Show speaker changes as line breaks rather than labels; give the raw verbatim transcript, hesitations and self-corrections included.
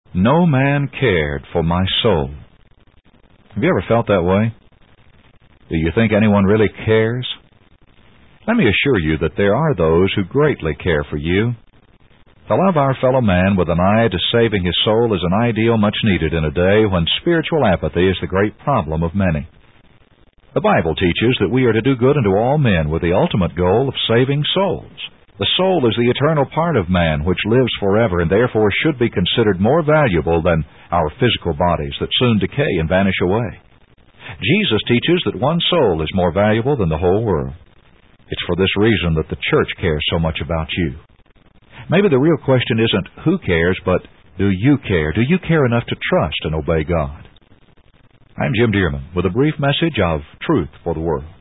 No man cared for my soul. Have you ever felt that way? Do you think anyone really cares? Let me assure you that there are those who greatly care for you. To love our fellow man with an eye to saving his soul is an ideal much needed in a day when spiritual apathy is the great problem of many. The Bible teaches that we are to do good unto all men with the ultimate goal of saving souls. The soul is the eternal part of man which lives forever and therefore should be considered more valuable than our physical bodies that soon decay and vanish away. Jesus teaches that one soul is more valuable than the whole world. It's for this reason that the church cares so much about you. Maybe the real question isn't who cares, but do you care? Do you care enough to trust and obey God? I'm Jim Dearman with a brief message of truth for the world.